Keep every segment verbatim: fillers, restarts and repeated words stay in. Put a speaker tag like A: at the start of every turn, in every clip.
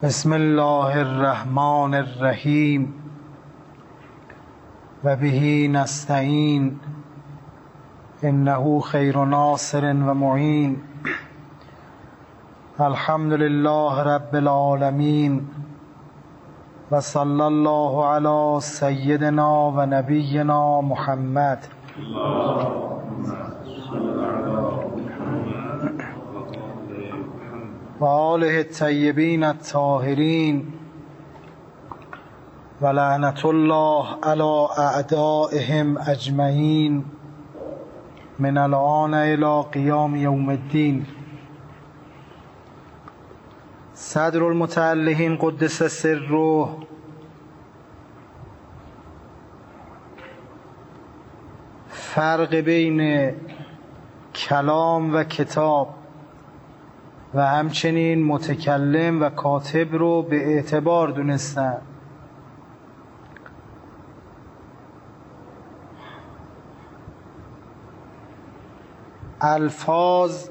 A: بسم الله الرحمن الرحیم و به نستعین انه خیر ناصر و معین. الحمد لله رب العالمین و صلی الله علی سیدنا و نبینا محمد و آله الطیبین الطاهرین و لعنت الله علی اعدائهم اجمعین من الآن الی قیام یوم الدین. صدر المتعلقین قدس سره فرق بین کلام و کتاب و همچنین متکلم و کاتب رو به اعتبار دونستن. الفاظ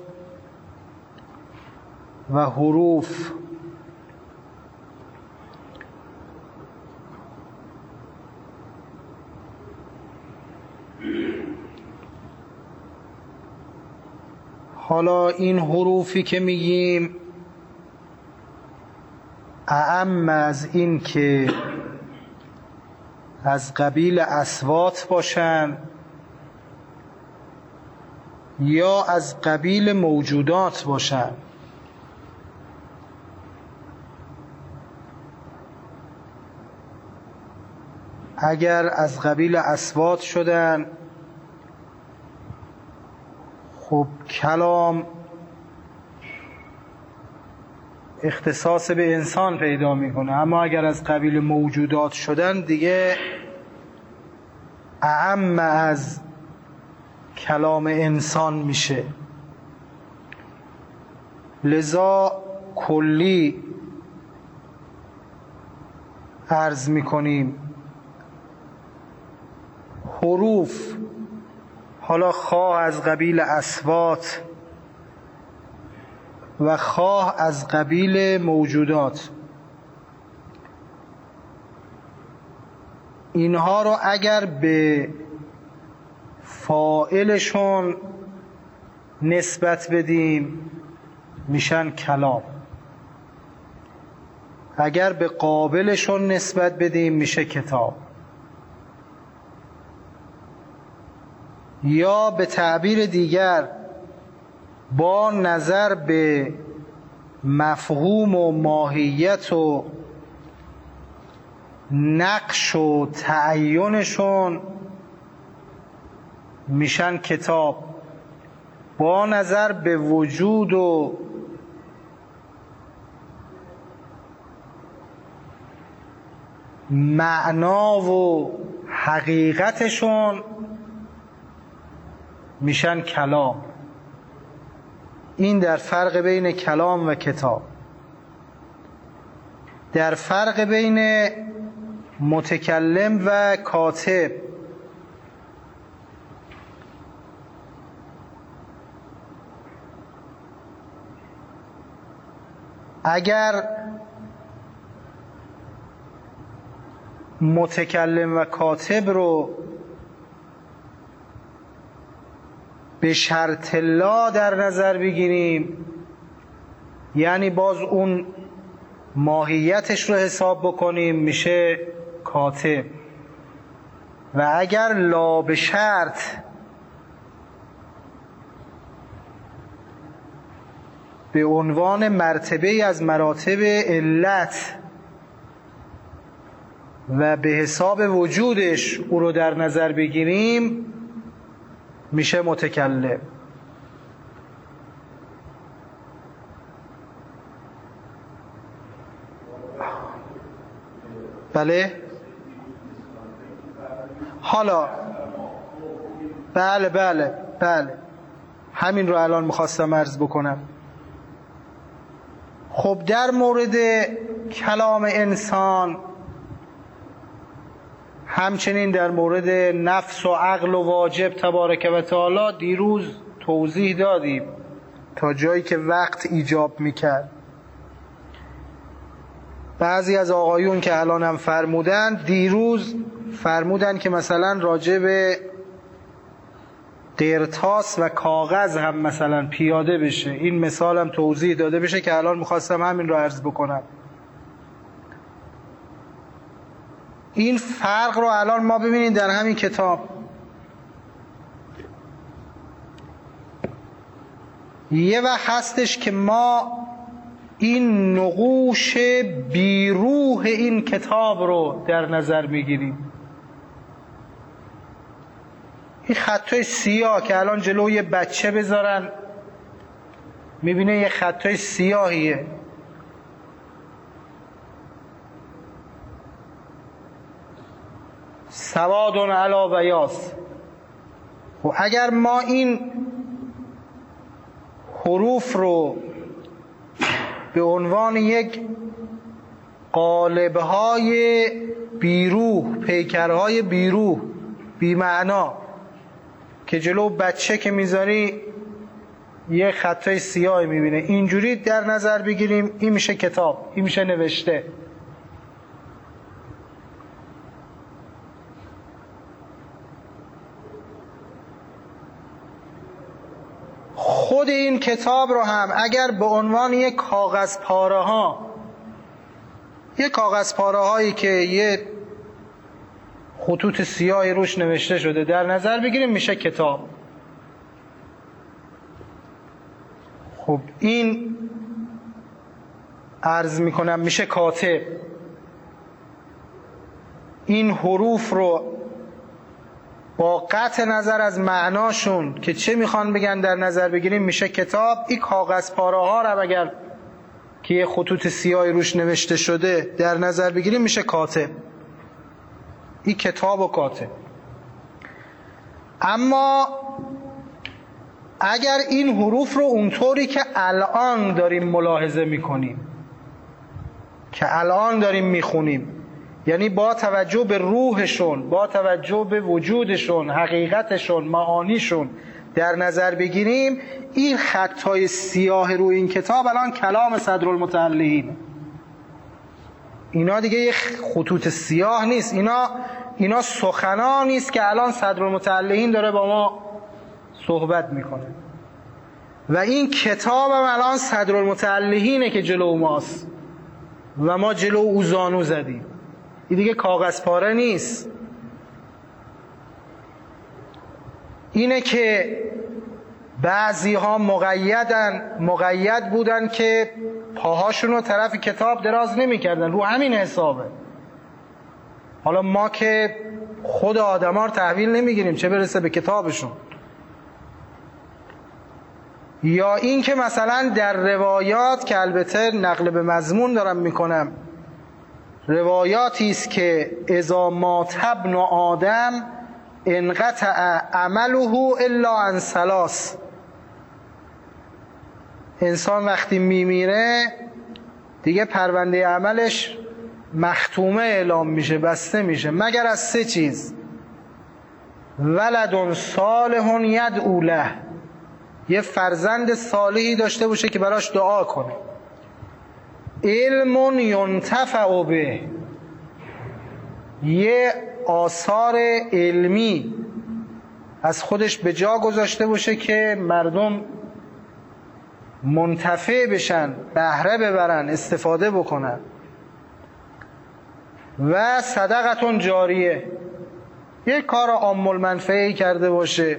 A: و حروف حالا این حروفی که میگیم اعم از این که از قبیل اصوات باشن یا از قبیل موجودات باشن. اگر از قبیل اصوات شدن خب کلام اختصاص به انسان پیدا میکنه، اما اگر از قبیل موجودات شدن دیگه اعم از کلام انسان میشه. لذا کلی عرض میکنیم حروف، حالا خواه از قبیل اصوات و خواه از قبیل موجودات، اینها رو اگر به فاعلشون نسبت بدیم میشن کلام، اگر به قابلشون نسبت بدیم میشه کتاب، یا به تعبیر دیگر با نظر به مفهوم و ماهیت و نقش و تعینشون میشن کتاب، با نظر به وجود و معنا و حقیقتشون میشن کلام. این در فرق بین کلام و کتاب. در فرق بین متکلم و کاتب، اگر متکلم و کاتب رو به شرط لا در نظر بگیریم، یعنی باز اون ماهیتش رو حساب بکنیم، میشه کاتب. و اگر لا به شرط به عنوان مرتبه از مراتب علت و به حساب وجودش او رو در نظر بگیریم میشه متکلم. بله حالا بله بله بله همین رو الان میخواستم عرض بکنم. خب در مورد کلام انسان، همچنین در مورد نفس و عقل و واجب تبارک و تعالی دیروز توضیح دادیم تا جایی که وقت ایجاب میکرد. بعضی از آقایون که الان هم فرمودن، دیروز فرمودن که مثلا راجع به قرطاس و کاغذ هم مثلا پیاده بشه. این مثال هم توضیح داده بشه که الان میخواستم همین رو عرض بکنم. این فرق رو الان ما ببینید در همین کتاب یه وقت هستش که ما این نقوش بیروح این کتاب رو در نظر میگیریم. این خطای سیاه که الان جلوی یه بچه بذارن میبینه یه خطای سیاهیه. سواد علی بیاض. و اگر ما این حروف رو به عنوان یک قالب‌های بیروح، پیکرهای بیروح بی معنا که جلو بچه که میذاری یه خطای سیاه میبینه، اینجوری در نظر بگیریم، این میشه کتاب، این میشه نوشته. خود این کتاب رو هم اگر به عنوان یک کاغذ پاره ها، یک کاغذ پاره هایی که یه خطوط سیاهی روش نوشته شده در نظر بگیریم، میشه کتاب. خب این عرض میکنم میشه کاتب. این حروف رو با قطع نظر از معناشون که چه میخوان بگن در نظر بگیریم، میشه کتاب. این کاغذ پاره ها رو اگر که یه خطوط سیاهی روش نوشته شده در نظر بگیریم، میشه کاتب. این کتاب و کاتب. اما اگر این حروف رو اونطوری که الان داریم ملاحظه میکنیم، که الان داریم میخونیم، یعنی با توجه به روحشون، با توجه به وجودشون، حقیقتشون، معانیشون در نظر بگیریم، این خطای سیاه روی این کتاب الان کلام صدرالمتعلقین. اینا دیگه یه خطوط سیاه نیست، اینا اینا سخنانی است که الان صدرالمتعلقین داره با ما صحبت میکنه. و این کتاب هم الان صدرالمتعلقینه که جلو ماست و ما جلو او زانو زدیم. این دیگه کاغذ پاره نیست. اینه که بعضی ها مقیدن مقید بودن که پاهاشون رو طرف کتاب دراز نمی کردن، رو همین حسابه. حالا ما که خود آدم ها رو تحویل نمی گیریم، چه برسه به کتابشون. یا این که مثلا در روایات که البته نقل به مضمون دارم میکنم، روایاتی است که اذا مات ابن آدم انقطع عمله الا عن ثلاث. انسان وقتی میمیره دیگه پرونده عملش مختومه اعلام میشه، بسته میشه، مگر از سه چیز: ولد صالح یدعو له، یه فرزند صالحی داشته باشه که براش دعا کنه. علم ینتفع به، یه آثار علمی از خودش به جا گذاشته باشه که مردم منتفع بشن، بهره ببرن، استفاده بکنن. و صدقتون جاریه، یه کار عام المنفعه‌ای کرده باشه.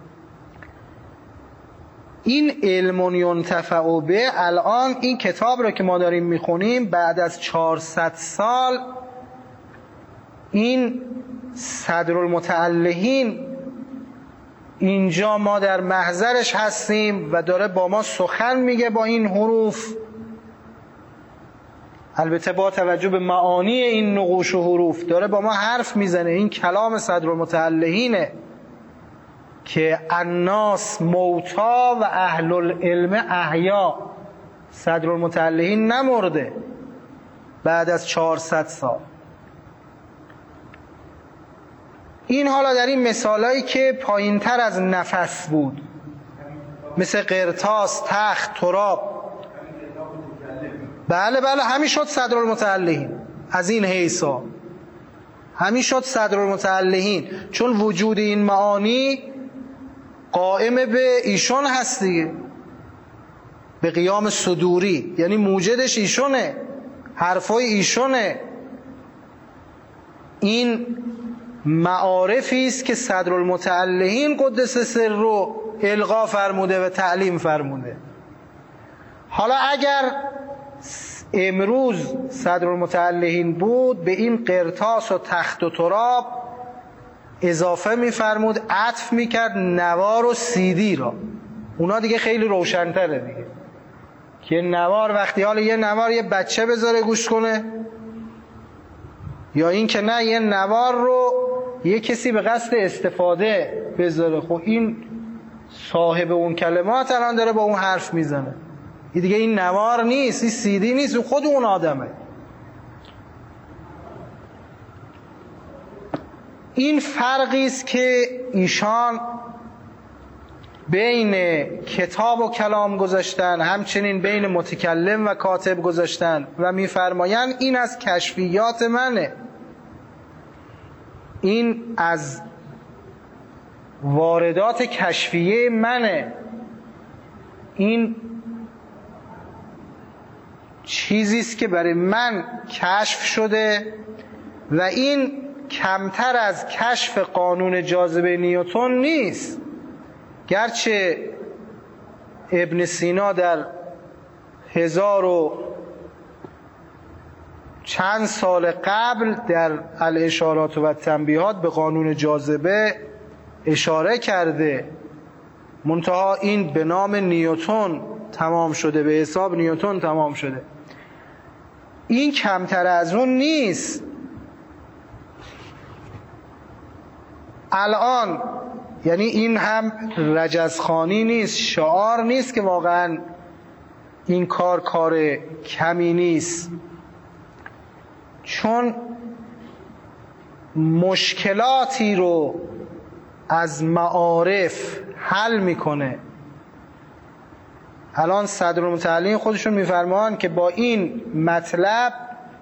A: این علم ینتفع به، الان این کتاب رو که ما داریم میخونیم بعد از چهارصد سال، این صدرالمتعلقین اینجا ما در محضرش هستیم و داره با ما سخن میگه با این حروف، البته با توجه به معانی این نقوش و حروف داره با ما حرف میزنه. این کلام صدرالمتعلقینه که الناس موتا و اهل العلم احیا. صدرالمتعلقین نمرده بعد از چهارصد سال. این حالا در این مثالایی که پایین تر از نفس بود، مثل قرطاس، تخت، تراب. بله بله همین شد صدرالمتعلهین. از این حیثا همین شد صدرالمتعلهین، چون وجود این معانی قائم به ایشون هست دیگه، به قیام صدوری، یعنی موجدش ایشونه، حرفای ایشونه. این معارفی است که صدرالمتعلهین قدس سر رو القا فرموده و تعلیم فرموده. حالا اگر امروز صدرالمتعلهین بود، به این قرطاس و تخت و تراب اضافه می‌فرمود، عطف می‌کرد نوار و سیدی را. اونا دیگه خیلی روشن‌تره دیگه، که نوار وقتی حالا یه نوار یه بچه بذاره گوش کنه، یا این که نه یه نوار رو یه کسی به قصد استفاده بذاره. خب این صاحب اون کلمات الان داره با اون حرف میزنه، این دیگه این نوار نیست، این سیدی نیست، خود اون آدمه. این فرقی است که ایشان بین کتاب و کلام گذاشتن، همچنین بین متکلم و کاتب گذاشتن و میفرمایند این از کشفیات منه، این از واردات کشفیه منه، این چیزی است که برای من کشف شده و این کمتر از کشف قانون جاذبه نیوتن نیست. گرچه ابن سینا در هزار و چند سال قبل در الاشارات و تنبیهات به قانون جاذبه اشاره کرده، منتها این به نام نیوتن تمام شده، به حساب نیوتن تمام شده. این کمتر از اون نیست. الان یعنی این هم رجزخوانی نیست، شعار نیست که واقعا این کار کار کمی نیست، چون مشکلاتی رو از معارف حل میکنه. الان صدرالمتعلهین خودشون میفرمان که با این مطلب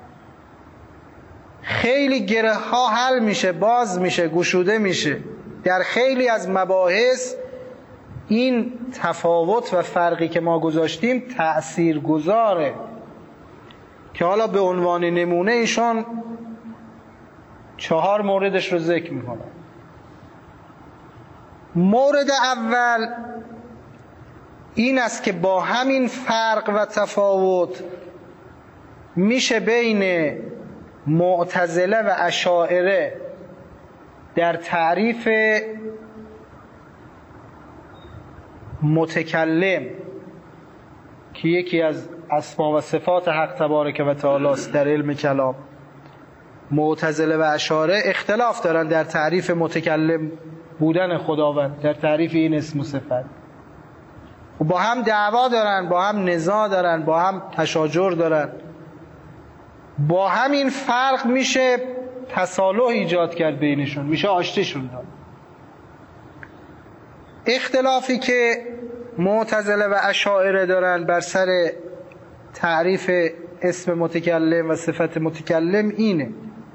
A: خیلی گره ها حل میشه، باز میشه، گشوده میشه. در خیلی از مباحث این تفاوت و فرقی که ما گذاشتیم تأثیر گذاره، که حالا به عنوان نمونه ایشان چهار موردش رو ذکر میکنه. مورد اول این است که با همین فرق و تفاوت میشه بین معتزله و اشاعره در تعریف متکلم که یکی از اسما و صفات حق تبارک و تعالی است در علم کلام، معتزله و اشاعره اختلاف دارن در تعریف متکلم بودن خداوند، در تعریف این اسم و صفت. و با هم دعوا دارن، با هم نزاع دارن، با هم تشاجر دارن. با همین فرق میشه تصالح ایجاد کرد بینشون، میشه آشتیشون داد. اختلافی که معتزله و اشاعره دارن بر سر تعریف اسم متکلم و صفت متکلم اینه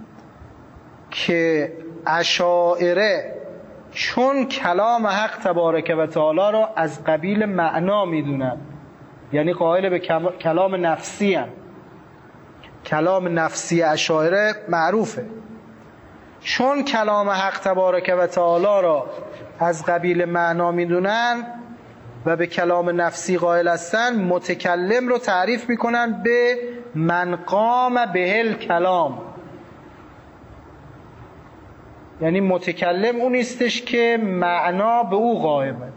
A: که اشاعره چون کلام حق تبارک و تعالی رو از قبیل معنا میدونن، یعنی قائل به کلام نفسی هن. کلام نفسی اشاعره معروفه، چون کلام حق تبارک و تعالی را از قبیل معنا میدونن و به کلام نفسی قائل هستن، متکلم رو تعریف میکنن به من قام بهل کلام، یعنی متکلم اون نیستش که معنا به او قائمه.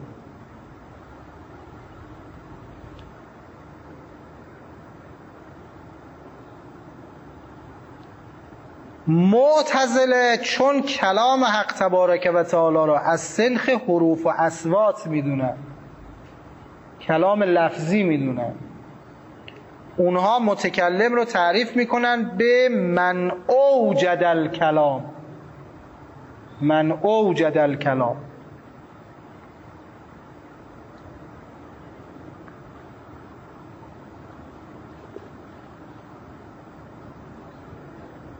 A: معتزله چون کلام حق تبارک و تعالی را از سنخ حروف و اصوات میدونن، کلام لفظی میدونن، اونها متکلم رو تعریف میکنن به من اوجد الکلام، من اوجد الکلام.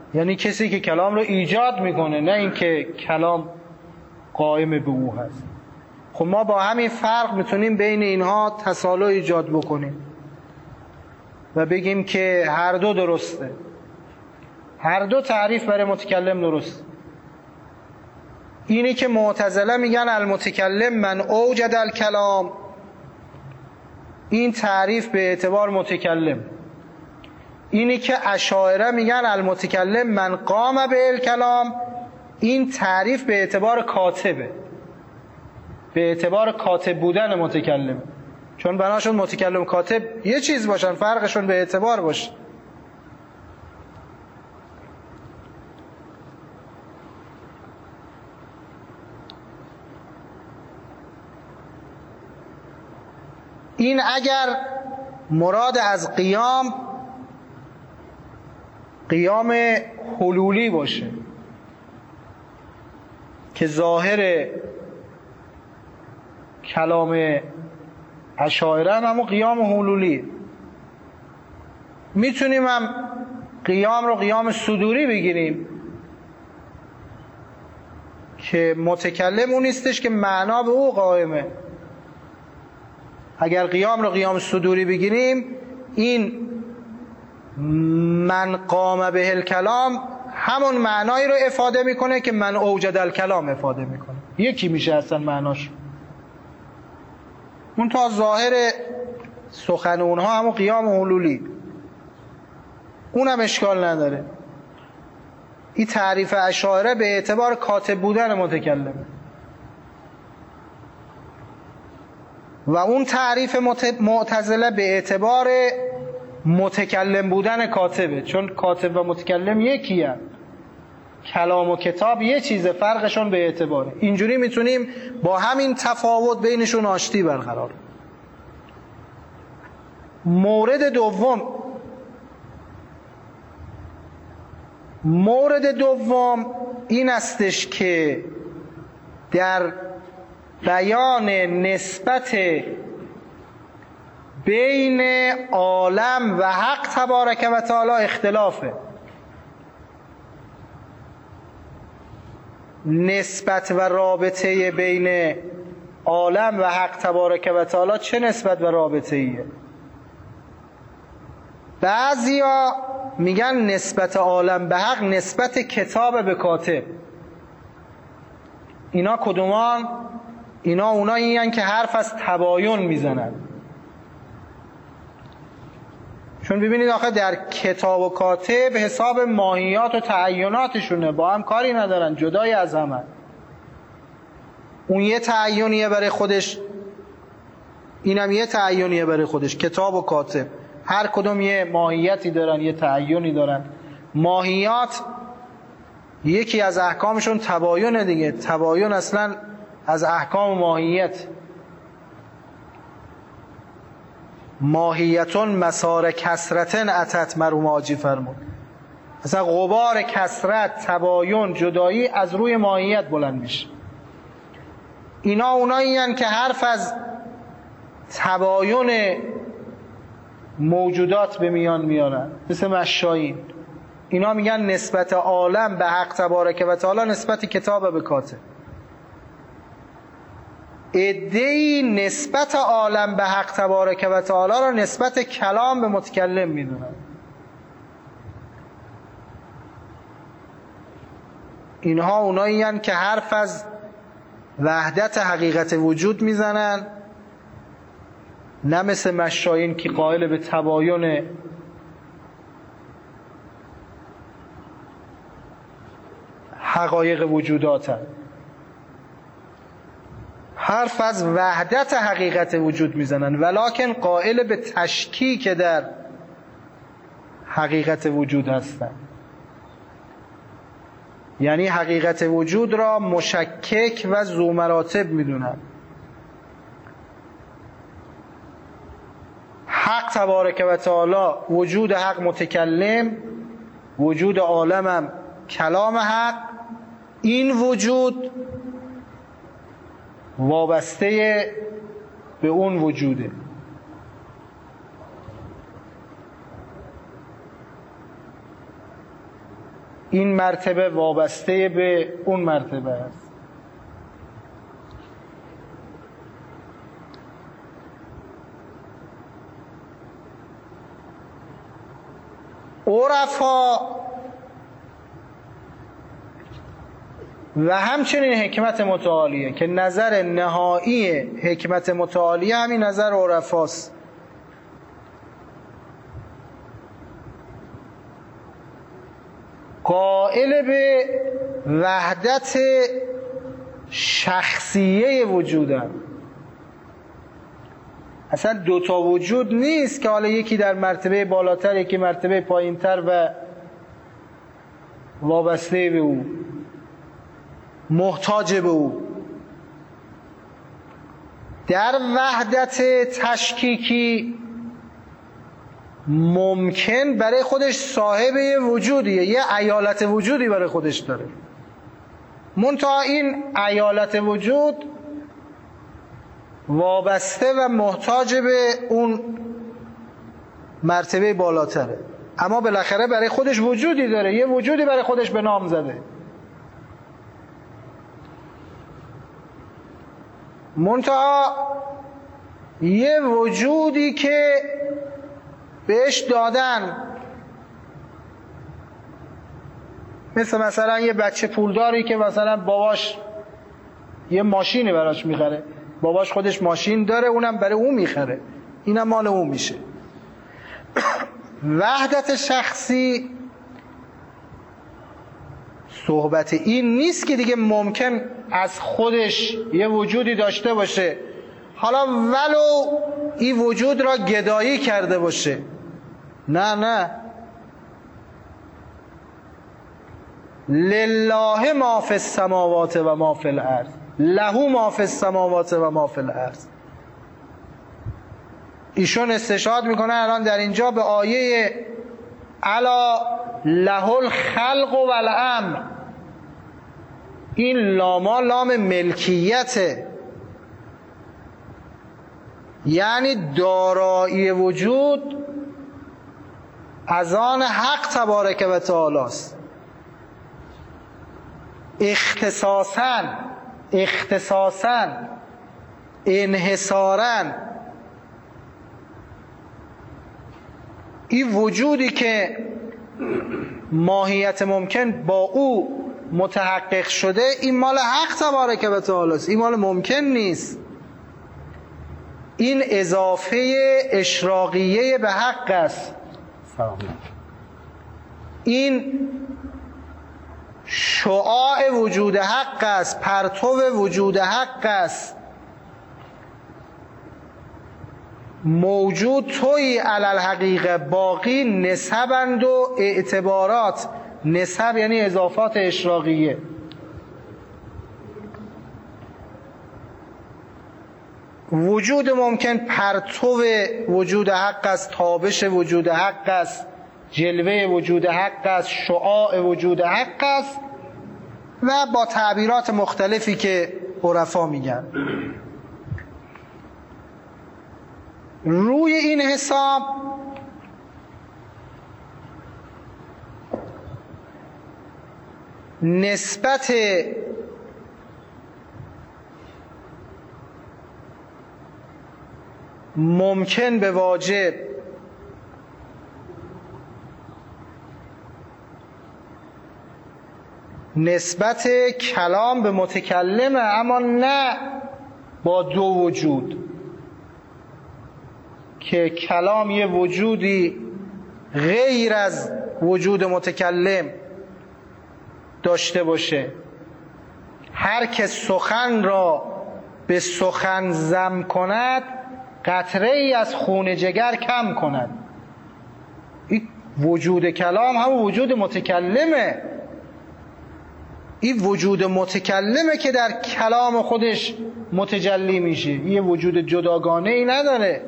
A: یعنی کسی که کلام رو ایجاد میکنه، نه اینکه کلام قائم به او هست. خب ما با همین فرق میتونیم بین اینها تسالی ایجاد بکنیم و بگیم که هر دو درسته، هر دو تعریف برای متکلم درست. اینی که معتزله میگن المتکلم من اوجد الکلام، این تعریف به اعتبار متکلم. اینی که اشاعره میگن المتکلم من قام به الکلام، این تعریف به اعتبار کاتبه، به اعتبار کاتب بودن متکلم، چون بناشون متکلم کاتب یه چیز باشن، فرقشون به اعتبار باشه. این اگر مراد از قیام قیام حلولی باشه که ظاهر کلام اشاعره هم قیام حلولی، میتونیم هم قیام رو قیام صدوری بگیریم که متکلم اون نیستش که معنا به او قائمه. اگر قیام رو قیام صدوری بگیریم، این من قام به الکلام همون معنایی رو افاده میکنه که من اوجد الکلام افاده میکنه، یکی میشه اصلا معناش. اون تا ظاهر سخن اونها همون قیام حلولی، اونم اشکال نداره. این تعریف اشاعره به اعتبار کاتب بودن متکلمه و اون تعریف معتزله به اعتبار متکلم بودن کاتبه، چون کاتب و متکلم یکی هست. کلام و کتاب یه چیزه، فرقشون به اعتباره. اینجوری میتونیم با همین تفاوت بینشون آشتی برقرار. مورد دوم مورد دوم این استش که در بیان نسبت بین عالم و حق تبارک و تعالی اختلافه. نسبت و رابطه بین عالم و حق تبارک و تعالی چه نسبت و رابطه ایه؟ بعضیا میگن نسبت عالم به حق نسبت کتاب به کاتب. اینا کدومان؟ اینا اونایی هستند که حرف از تباین میزنن. چون ببینید آخه در کتاب و کاتب حساب ماهیات و تعیناتشونه، با هم کاری ندارن، جدای از هم. اون یه تعینیه برای خودش، اینم یه تعینیه برای خودش. کتاب و کاتب هر کدوم یه ماهیتی دارن، یه تعینی دارن. ماهیات یکی از احکامشون تباینه دیگه. تباین اصلا از احکام ماهیت. ماهیتون مسار کسرتن اتت مرو ماجی فرمود. اصلا غبار کسرت، تباین، جدایی از روی ماهیت بلند میشه. اینا اونایی هستند که حرف از تباین موجودات به میان میارن، مثل مشایین. اینا میگن نسبت عالم به حق تبارک و تعالی نسبت کتاب به کاتب. ادعی نسبت عالم به حق تبارک و تعالی را نسبت کلام به متکلم میدونن. اینها اونایی هستند که حرف از وحدت حقیقت وجود میزنن، نه مثل مشایین که قائل به تباین حقایق وجوداتن. حرف از وحدت حقیقت وجود میزنن، ولکن قائل به تشکیک در حقیقت وجود هستن. یعنی حقیقت وجود را مشکک و ذو مراتب میدونن. حق تبارک و تعالی وجود حق متکلم، وجود عالمم کلام حق. این وجود وابسته به اون وجوده. این مرتبه وابسته به اون مرتبه است. عرفا و همچنین حکمت متعالیه که نظر نهایی حکمت متعالیه همین نظر عرفاست. قائل به وحدت شخصیه وجودم. اصلا دوتا وجود نیست که حالا یکی در مرتبه بالاتر یکی مرتبه پایینتر و وابسته به او، محتاج به او. در وحدت تشکیکی ممکن برای خودش صاحب یه وجودیه، یه ایالت وجودی برای خودش داره، منتها این ایالت وجود وابسته و محتاج به اون مرتبه بالاتره، اما بالاخره برای خودش وجودی داره، یه وجودی برای خودش به نام زده. منتها یه وجودی که بهش دادن، مثل مثلا یه بچه پولداری که مثلا باباش یه ماشینی براش میخره، باباش خودش ماشین داره اونم برای اون میخره، اینم مال اون میشه. وحدت شخصی صحبت این نیست که دیگه ممکن از خودش یه وجودی داشته باشه، حالا ولو این وجود را گدایی کرده باشه. نه نه، لله ما فی السماوات و ما فی الارض، له ما فی السماوات و ما فی الارض. ایشون استشهاد میکنه الان در اینجا به آیه الا له الخلق و الامر. این لاما لام ملکیته، یعنی دارایی وجود از آن حق تبارک و تعالی است. اختصاصاً اختصاصاً انحصاراً این وجودی که ماهیت ممکن با او متحقق شده، این مال حق تبارک و تعالی است، این مال ممکن نیست. این اضافه اشراقیه به حق است. این شعاع وجود حق است، پرتو وجود حق است. موجود توی علی الحقیقه، باقی نسبند و اعتبارات. نسب یعنی اضافات اشراقیه. وجود ممکن پرتو وجود حق است، تابش وجود حق است، جلوه وجود حق است، شعاع وجود حق است و با تعبیرات مختلفی که عرفا میگن. روی این حساب نسبت ممکن به واجب نسبت کلام به متکلمه، اما نه با دو وجود که کلام یه وجودی غیر از وجود متکلم داشته باشه. هر که سخن را به سخن ضم کند، قطره ای از خون جگر کم کند. این وجود کلام هم وجود متکلمه. این وجود متکلمه که در کلام خودش متجلی میشه، یه وجود جداگانه ای نداره.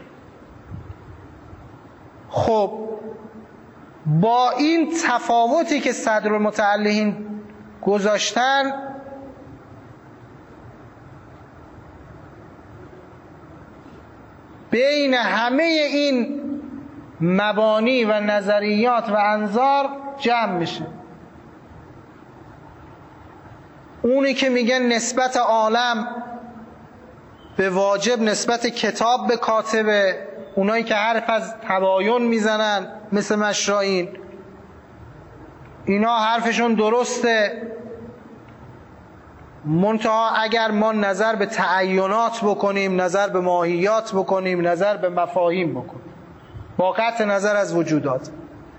A: خب با این تفاوتی که صدرالمتعلقین گذاشتن، بین همه این مبانی و نظریات و انظار جمع میشه. اونی که میگن نسبت عالم به واجب نسبت کتاب به کاتبه، اونایی که حرف از تباین میزنن مثل مشرائین، اینا حرفشون درسته، منتها اگر ما نظر به تعینات بکنیم، نظر به ماهیات بکنیم، نظر به مفاهیم بکنیم با قطع نظر از وجودات.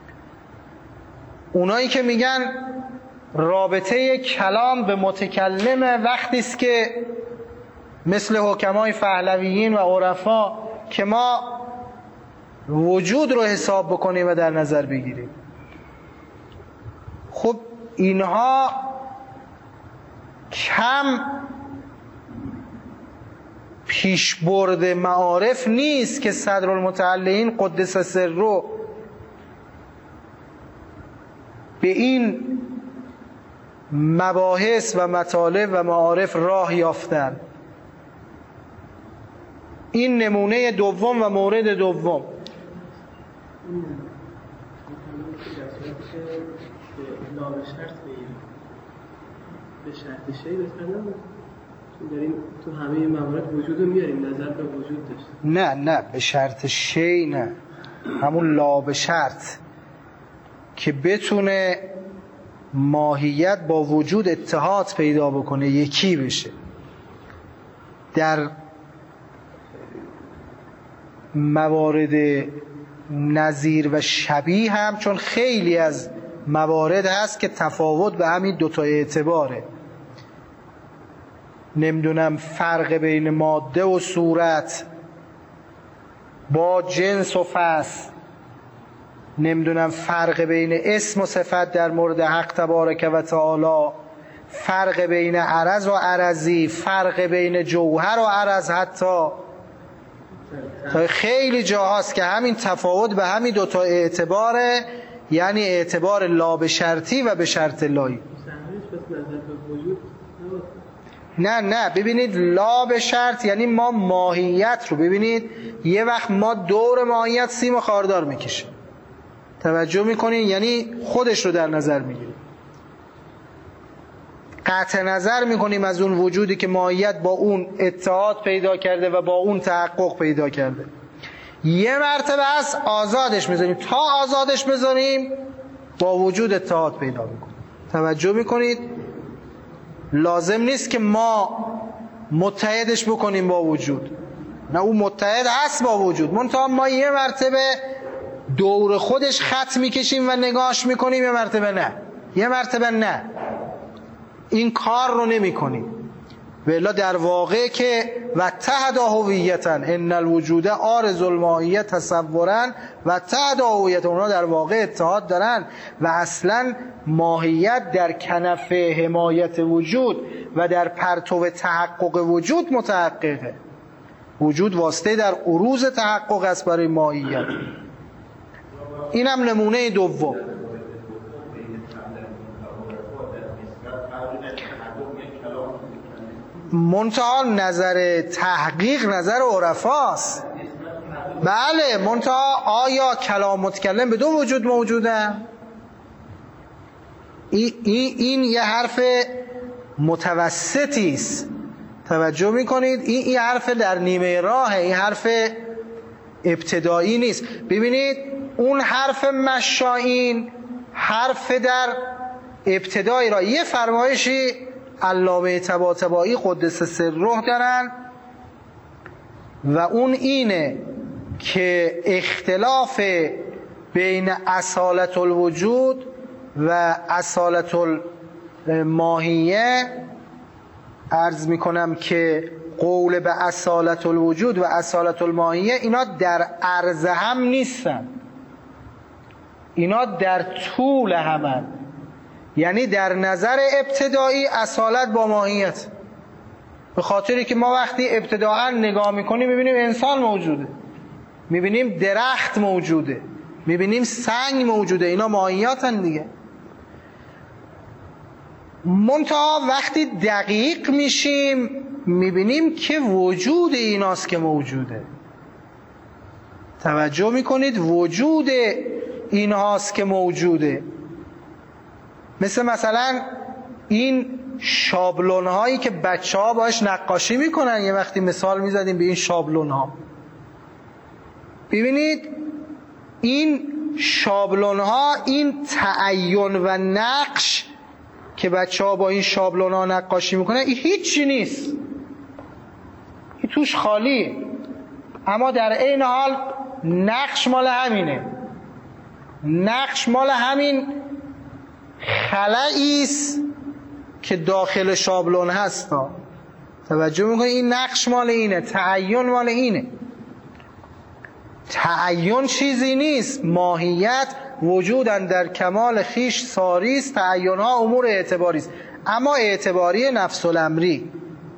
A: اونایی که میگن رابطه کلام به متکلم وقتی است که مثل حکمای پهلویین و عرفا که ما وجود رو حساب بکنیم و در نظر بگیریم. خب اینها کم پیشبرد معارف نیست که صدرالمتعلین قدس سره به این مباحث و مطالب و معارف راه یافتن. این نمونه دوم و مورد دوم.
B: به شرط شی بتونم داریم تو همه موارد وجود رو میاریم نظر به وجود داشت.
A: نه نه به شرط شی نه، همون لا به شرط که بتونه ماهیت با وجود اتحاد پیدا بکنه، یکی بشه. در موارد نظیر و شبیه هم چون خیلی از موارد هست که تفاوت به همین دوتا اعتباره، نمیدونم فرق بین ماده و صورت با جنس و فصل، نمیدونم فرق بین اسم و صفت در مورد حق تبارک و تعالی، فرق بین عرض و عرضی، فرق بین جوهر و عرض، حتی خیلی جاهاست که همین تفاوت به همین دوتا اعتباره، یعنی اعتبار لا به شرطی و به شرط لایی. نه نه ببینید لا به شرط یعنی ما ماهیت رو ببینید، یه وقت ما دور ماهیت سیم خاردار میکشیم، توجه میکنین، یعنی خودش رو در نظر میگیریم، قطع نظر میکنیم از اون وجودی که ماهیت با اون اتحاد پیدا کرده و با اون تحقق پیدا کرده. یه مرتبه هست آزادش میذاریم، تا آزادش بذاریم با وجود اتحاد پیدا میکنیم. توجه میکنید؟ لازم نیست که ما متحدش بکنیم با وجود، نه اون متحد هست با وجود، منتها ما یه مرتبه دور خودش خط میکشیم و نگاهش میکنیم، یه مرتبه نه، یه مرتبه نه، این کار رو نمی کنیم. ولی در واقع که و تحت هویتا ان الوجود عارض الماهیه تصورا و تحت هویت، اونا در واقع اتحاد دارن و اصلا ماهیت در کنف حمایت وجود و در پرتو تحقق وجود متحققه. وجود واسطه در عروض تحقق است برای ماهیت. اینم نمونه دوم. منتها نظر تحقیق نظر عرفاست. بله، منتها آیا کلام متکلم به دو وجود موجوده؟ این, این, این یه حرف متوسطی است. توجه میکنید؟ این این حرف در نیمه راهه، این حرف ابتدایی نیست. ببینید اون حرف مشائین حرف در ابتدایی را، یه فرمایشی علامه طباطبایی قدس سره دارن و اون اینه که اختلاف بین اصالت الوجود و اصالت الماهیه، عرض میکنم که قول به اصالت الوجود و اصالت الماهیه اینا در عرض هم نیستن، اینا در طول همن. یعنی در نظر ابتدایی اصالت با ماهیت، به خاطری که ما وقتی ابتداعا نگاه میکنیم میبینیم انسان موجوده، میبینیم درخت موجوده، میبینیم سنگ موجوده، اینا ماهیاتن دیگه. منتها وقتی دقیق میشیم میبینیم که وجود ایناست که موجوده. توجه میکنید؟ وجود اینهاست که موجوده. مثل مثلا این شابلون هایی که بچه ها باش نقاشی میکنن، یه وقتی مثال میزدیم به این شابلون ها، ببینید این شابلون ها، این تعین و نقش که بچه ها با این شابلون ها نقاشی میکنن، این هیچی نیست، این توش خالیه، اما در عین حال نقش مال همینه، نقش مال همین خلایی است که داخل شابلون هست. توجه میکنید این نقش مال اینه، تعین مال اینه. تعین چیزی نیست، ماهیت وجودن در کمال خیش ساری است، تعین ها امور اعتباری است، اما اعتباری نفس الامری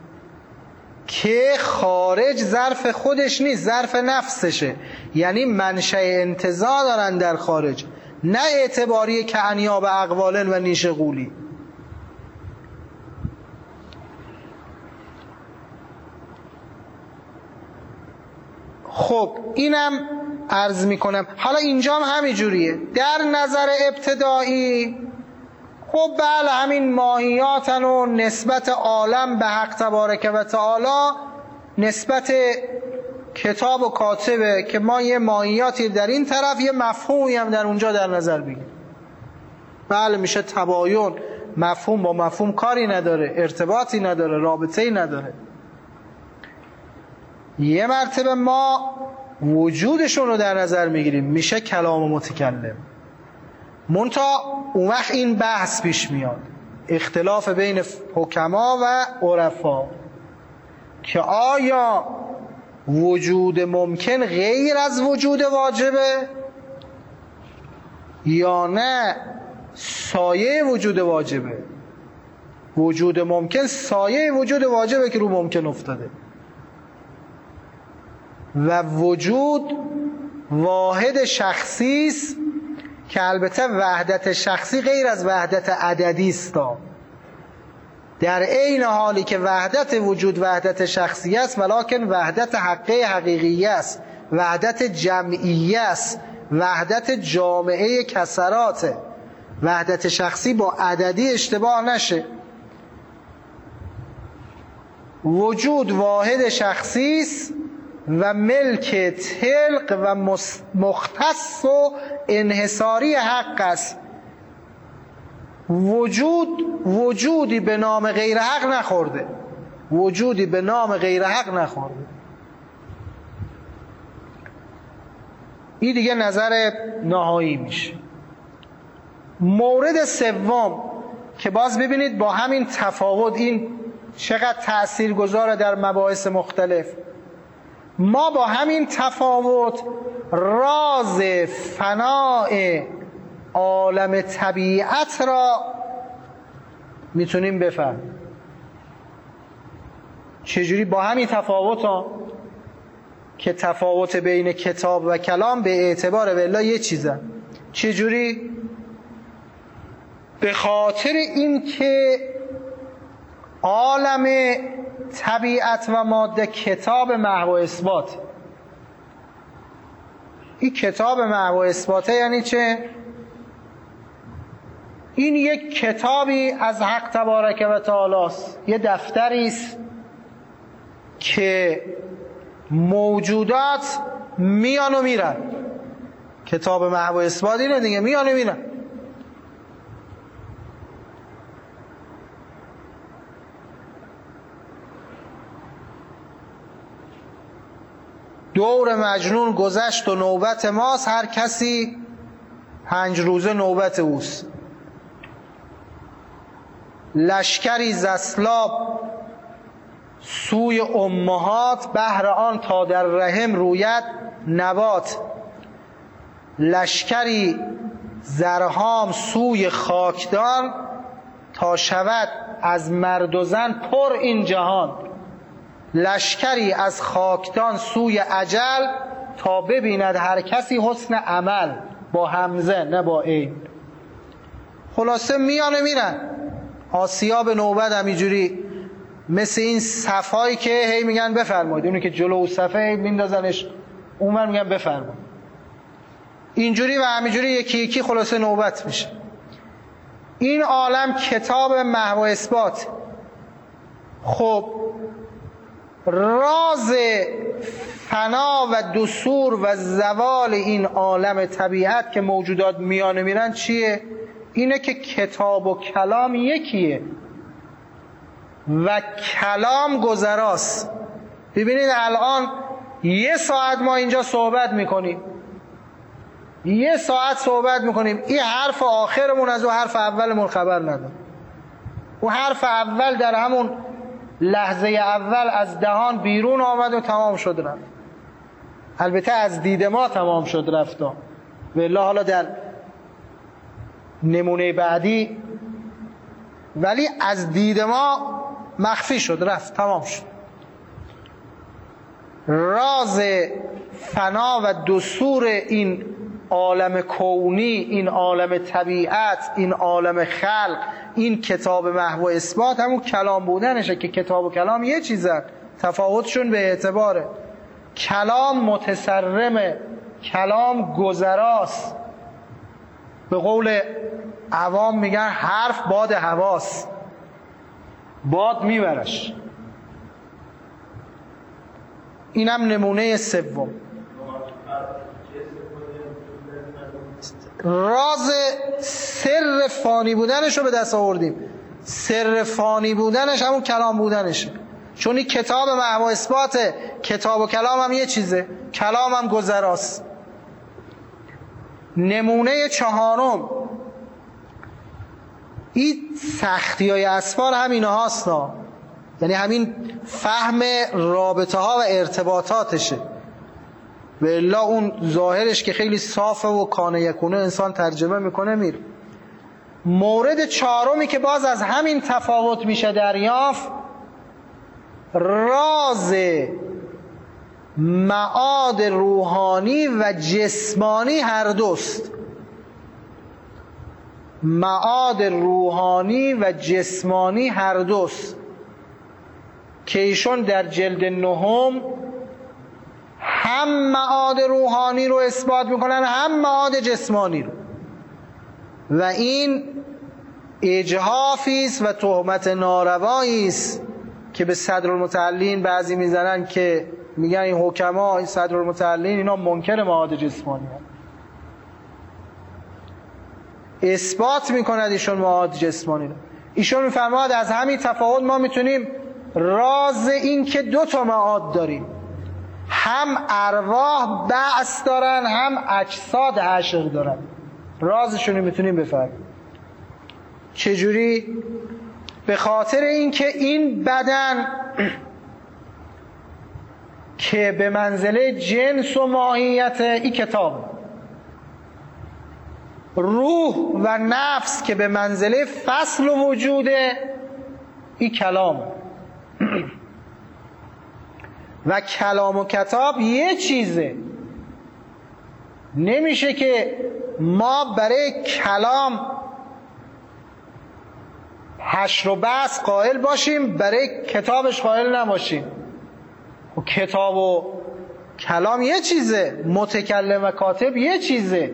A: که خارج ظرف خودش نیست، ظرف نفسشه، یعنی منشأ انتزاع دارن در خارج، نه اعتباری که انیاب اقوالن و نیش غولی. خب اینم عرض میکنم. حالا اینجا هم همین جوریه در نظر ابتدایی. خب بله همین ماهیاتن و نسبت عالم به حق تبارک و تعالی نسبت کتاب و کاتبه که ما یه ماهیاتی در این طرف یه مفهومی هم در اونجا در نظر بگیریم. بله میشه تباین، مفهوم با مفهوم کاری نداره، ارتباطی نداره، رابطه‌ای نداره. یه مرتبه ما وجودشون رو در نظر میگیریم، میشه کلام متکلم. منتها اون وقت این بحث پیش میاد، اختلاف بین حکما و عرفا، که آیا وجود ممکن غیر از وجود واجبه یا نه سایه وجود واجبه؟ وجود ممکن سایه وجود واجبه که رو ممکن افتاده، و وجود واحد شخصی است که البته وحدت شخصی غیر از وحدت عددی است، در عین حالی که وحدت وجود وحدت شخصی است، ولکن وحدت حقه حقیقی است، وحدت جمعی است، وحدت جامعه کسرات. وحدت شخصی با عددی اشتباه نشه. وجود واحد شخصی است و ملک تلق و مختص و انحصاری حق است. وجود وجودی به نام غیر حق نخورده، وجودی به نام غیر حق نخورده. این دیگه نظر نهایی میشه. مورد سوم که باز ببینید با همین تفاوت این چقدر تأثیر گذاره در مباحث مختلف. ما با همین تفاوت راز فناء عالم طبیعت را میتونیم بفهمیم. چجوری؟ با همین تفاوت ها که تفاوت بین کتاب و کلام به اعتبار والله یه چیزه. چجوری؟ به خاطر این که عالم طبیعت و ماده کتاب محو اثبات. این کتاب محو اثباته یعنی چه؟ این یک کتابی از حق تبارک و تعالی است، یه دفتری است که موجودات میان و میرن. کتاب محو اثبات اینه دیگه، میان و میرن. دور مجنون گذشت و نوبت ماست، هر کسی پنج روزه نوبت اوست. لشکری ز اسلاب سوی امهات، بهر آن تا در رحم روید نبات. لشکری زرهام سوی خاکدان، تا شود از مرد و زن پر این جهان. لشکری از خاکدان سوی اجل، تا ببیند هر کسی حسن عمل. با همزه نه با عین. خلاصه میانه میرن. آسیا به نوبت همینجوری مثل این صفایی که هی میگن بفرمایید، اونی که جلو صفه هی میندازنش اونور میگن بفرمایید، اینجوری و همینجوری یکی یکی خلاصه نوبت میشه. این عالم کتاب محو اثبات. خب راز فنا و دثور و زوال این عالم طبیعت که موجودات میانه میرن چیه؟ اینه که کتاب و کلام یکیه و کلام گذراست. ببینید الان یه ساعت ما اینجا صحبت میکنیم، یه ساعت صحبت میکنیم، این حرف آخرمون از اون حرف اولمون خبر نداره. اون حرف اول در همون لحظه اول از دهان بیرون آمد و تمام شد رفت. البته از دید ما تمام شد رفت و والله حالا در نمونه بعدی، ولی از دید ما مخفی شد رفت تمام شد. راز فنا و دثور این عالم کونی، این عالم طبیعت، این عالم خلق، این کتاب محو اثبات همون کلام بودنشه که کتاب و کلام یه چیزن، تفاوتشون به اعتباره. کلام متسرمه، کلام گذراست. به قول عوام میگن حرف باد هواست، باد میبرش. اینم نمونه سوم. راز سر فانی بودنش رو به دست آوردیم. سر فانی بودنش همون کلام بودنشه، چون این کتاب محو اثباته. کتاب و کلام هم یه چیزه، کلام هم گذراست. نمونه چهارم، این سختی های اسفار هم اینه هاستا، یعنی همین فهم رابطه ها و ارتباطاتشه. و الا اون ظاهرش که خیلی صافه و کانه یکونه انسان ترجمه میکنه میره. مورد چهارمی که باز از همین تفاوت میشه دریافت، راز معاد روحانی و جسمانی هر دوست. معاد روحانی و جسمانی هر دوست که ایشون در جلد نهم هم معاد روحانی رو اثبات میکنن هم معاد جسمانی رو، و این اجحافی است و تهمت ناروایی است که به صدرالمتعلین بعضی میزنن که میگن این حکما، این صدرالمتعلین اینا منکر معاد جسمانی هست. اثبات میکند ایشون معاد جسمانی رو. ایشون میفرماد از همین تفاوت ما میتونیم راز این که دو تا معاد داریم، هم ارواح بعث دارن هم اجساد حشر دارن، رازشون رو میتونیم بفهمیم. چجوری؟ به خاطر اینکه این بدن که به منزله جنس و ماهیت این کتاب، روح و نفس که به منزله فصل و وجوده این کلام، و کلام و کتاب یه چیزه. نمیشه که ما برای کلام حشر و بحث قائل باشیم برای کتابش قائل نباشیم. و کتاب و کلام یه چیزه، متکلم و کاتب یه چیزه.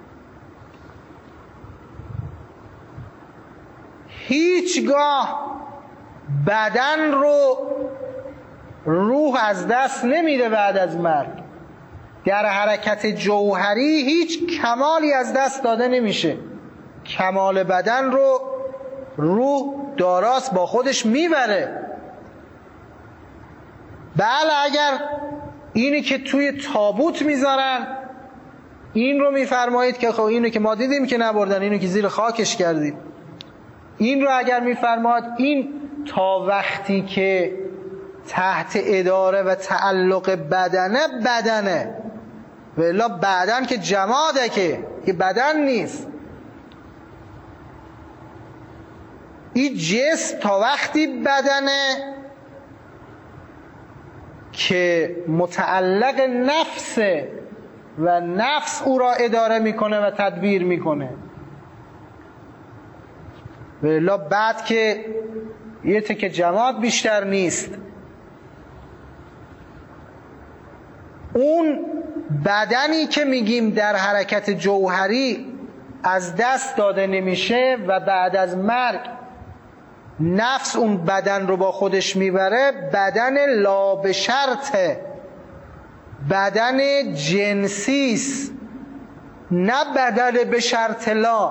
A: هیچگاه بدن رو روح از دست نمیده بعد از مرگ. در حرکت جوهری هیچ کمالی از دست داده نمیشه. کمال بدن رو روح داراست، با خودش میبره. بله اگر اینی که توی تابوت میذارن، این رو میفرمایید که خب اینو که ما دیدیم که نبردن، اینو که زیر خاکش کردیم، این رو اگر میفرماد این تا وقتی که تحت اداره و تعلق بدنه بدنه، و الا بدن که جماده، که که بدن نیست. این جسم تا وقتی بدنه که متعلق نفسه و نفس او را اداره میکنه و تدبیر میکنه، و الا بعد که یه تکه جماد بیشتر نیست. اون بدنی که میگیم در حرکت جوهری از دست داده نمیشه و بعد از مرگ نفس اون بدن رو با خودش میبره، بدن لا به شرطه، بدن جنسیست، نه بدن به شرط لا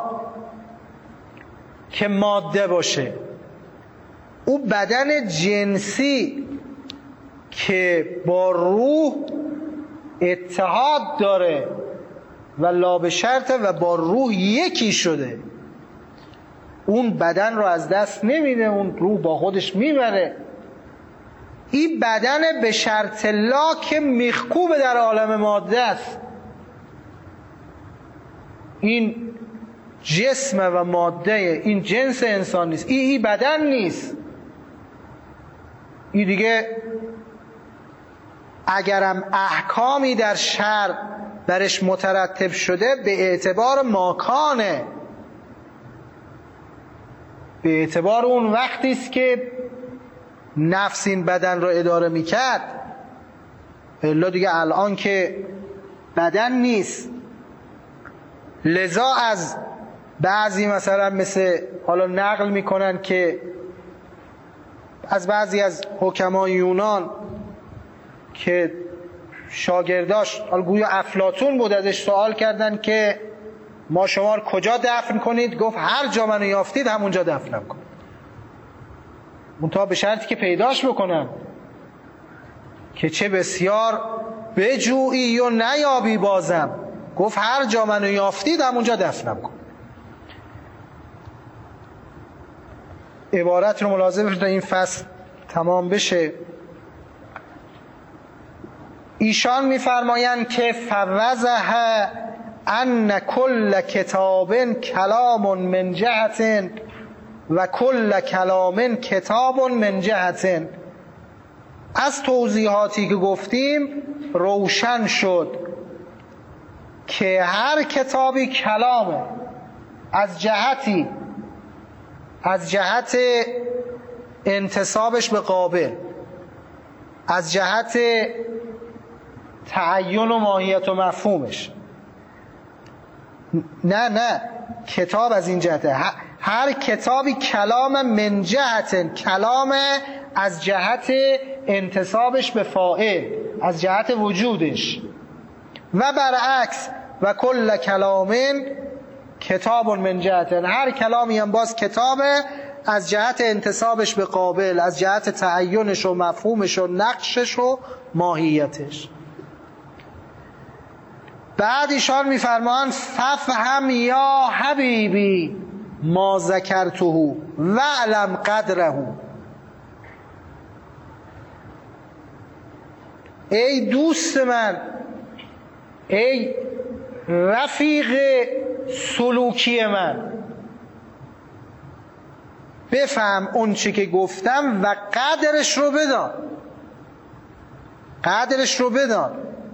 A: که ماده باشه. او بدن جنسی که با روح اتحاد داره و لا به شرطه و با روح یکی شده، اون بدن رو از دست نمیده، اون روح با خودش میبره. این بدن به شرط لا که میخکوبه در عالم ماده است، این جسم و ماده، این جنس انسان نیست، این ای بدن نیست. این دیگه اگرم احکامی در شرع برش مترتب شده به اعتبار ماکانه، به اعتبار اون وقتی است که نفس این بدن رو اداره میکرد. الا دیگه الان که بدن نیست. لذا از بعضی مثلا مثل حالا نقل میکنن که از بعضی از حکمای یونان که شاگرداش، حالا گویا افلاطون بود، ازش سوال کردن که ما شما رو کجا دفن کنید؟ گفت هر جا منو یافتید همونجا دفنم کنید، منتها به شرطی که پیداش بکنم، که چه بسیار بجویی و نیابی بازم. گفت هر جا منو یافتید همونجا دفنم کنید. عبارت رو ملاحظه بشید تا این فصل تمام بشه. ایشان میفرمایند که فوضح ان کل کتاب کلام من جهت و کل کلام کتاب من جهت. از توضیحاتی که گفتیم روشن شد که هر کتابی کلامه از جهتی، از جهت انتسابش به قابل، از جهت تعین و ماهیت و مفهومش. نه نه کتاب از این جهته، هر کتابی کلام من جهت، کلام از جهت انتسابش به فاعل، از جهت وجودش. و برعکس و کل کلام کتاب من جهت، هر کلامی هم باز کتابه از جهت انتسابش به قابل، از جهت تعینش و مفهومش و نقشش و ماهیتش. بعد ایشان میفرمان ففهم یا حبیبی ما ذکرته و علم قدره. ای دوست من، ای رفیق سلوکی من، بفهم اون چی که گفتم و قدرش رو بدان، قدرش رو بدان.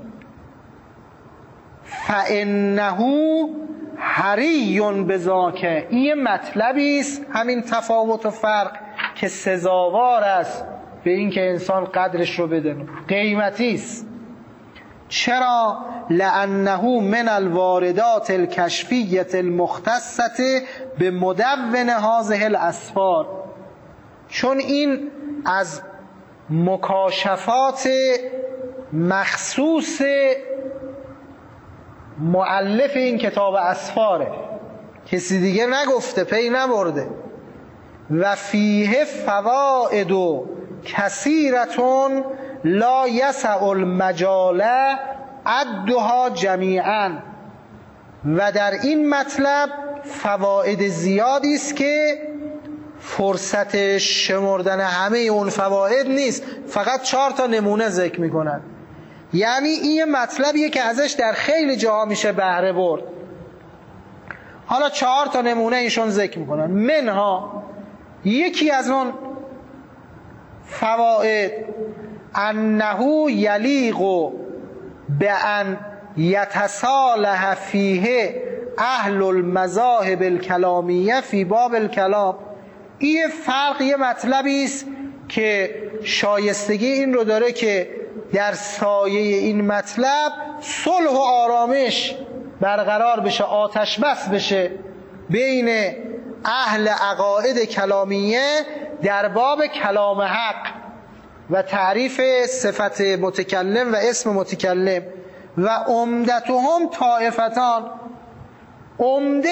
A: فانه حری بذاک، این مطلبی است، همین تفاوت و فرق که سزاوار است به این که انسان قدرش رو بدونه، قیمتی است. چرا؟ لانه من الواردات الکشفیه المختصه به مدون هذه الاسفار، چون این از مکاشفات مخصوص مؤلف این کتاب اسفاره، کسی دیگه نگفته، پی نبرده. و فیه فوائد کثیرتون لا یسع المجال عدها جمیعا، و در این مطلب فواید زیادی است که فرصت شمردن همه اون فواید نیست، فقط چهار تا نمونه ذکر میکنن. یعنی این مطلبیه که ازش در خیلی جاها میشه بهره برد. حالا چهار تا نمونه ایشون ذکر میکنن. منها یکی از اون فواید انه یلیق بان یتصالح فیه اهل المذاهب الکلامیه فی باب الکلام. این فرق یه مطلبی است که شایستگی این رو داره که در سایه این مطلب صلح و آرامش برقرار بشه، آتش بس بشه بین اهل عقاید کلامیه در باب کلام حق و تعریف صفت متکلم و اسم متکلم. و عمدتهم طائفتان، عمده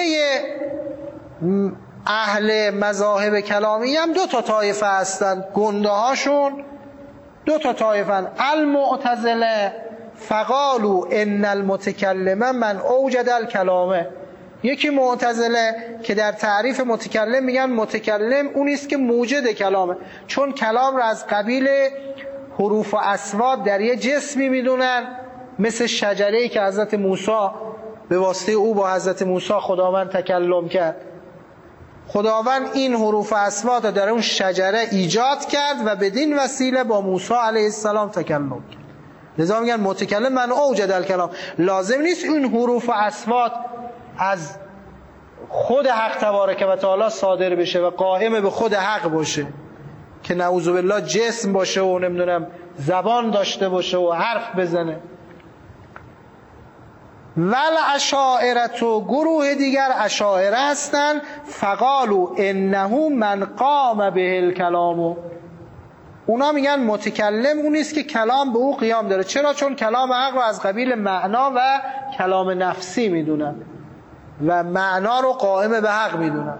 A: اهل مذاهب کلامی هم دو تا طایفه هستند، گنده هاشون دو تا طایفه هستند. المعتزله فقالوا ان المتکلم من اوجد الکلامه، یکی معتزله که در تعریف متکلم میگن متکلم اونیست که موجد کلامه، چون کلام را از قبیل حروف و اصوات در یه جسمی میدونن، مثل شجره‌ای که حضرت موسی به واسطه او با حضرت موسی خداوند تکلم کرد. خداوند این حروف و اصوات در اون شجره ایجاد کرد و بدین وسیله با موسی علیه السلام تکلم کرد. لذا میگن متکلم من اوجد الکلام. لازم نیست این حروف و اصوات از خود حق تبارک و تعالی صادر بشه و قائم به خود حق باشه که نعوذ بالله جسم باشه و نمیدونم زبان داشته باشه و حرف بزنه. ول اشاعرة، گروه دیگر اشاعره هستند، فقالوا انه من قام به الکلام، اونا میگن متکلم اونیست که کلام به او قیام داره. چرا؟ چون کلام حق رو از قبیل معنا و کلام نفسی میدونن و معنا رو قائم به حق میدونن.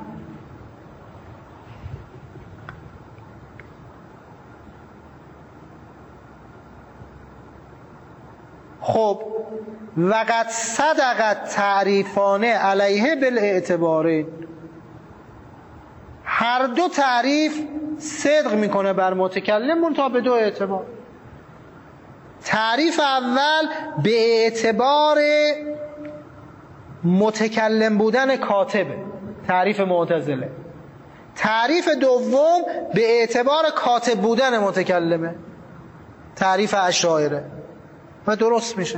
A: خب وقد صدقت تعریفانه علیه بالاعتباره، هر دو تعریف صدق میکنه بر متکلم منتها به دو اعتبار. تعریف اول به اعتبار متکلم بودن کاتبه، تعریف معتزله. تعریف دوم به اعتبار کاتب بودن متکلمه، تعریف اشاعره، و درست میشه.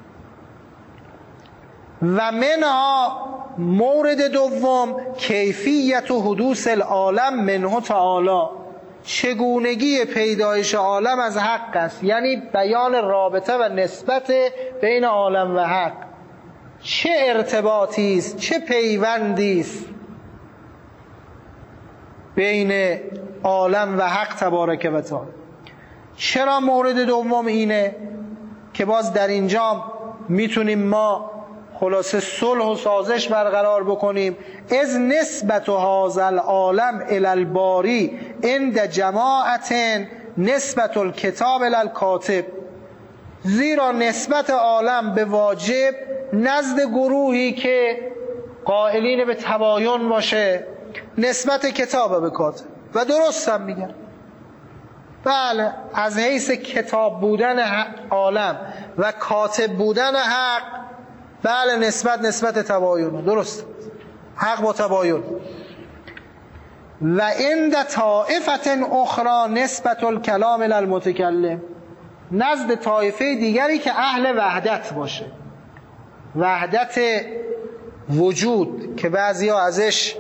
A: و منها مورد دوم کیفیت و حدوث العالم منه تعالی، چگونگی پیدایش عالم از حق است، یعنی بیان رابطه و نسبت بین عالم و حق. چه ارتباطی است، چه پیوندی است بین عالم و حق تبارک و تعالی. چرا مورد دوم اینه که باز در اینجا میتونیم ما خلاصه صلح و سازش برقرار بکنیم. از نسبت هذا العالم الی الباری عند جماعت نسبت الکتاب الی الکاتب، زیرا نسبت عالم به واجب نزد گروهی که قائلین به تباین باشه نسبت کتاب به کاتب. و درست هم میگن، بله از حیث کتاب بودن عالم و کاتب بودن حق، بله نسبت نسبت تباین، درست، حق با تباین. و عند طائفه اخرى نسبت الکلام الی المتکلم، نزد طایفه دیگری که اهل وحدت باشه، وحدت وجود که بعضیا ازش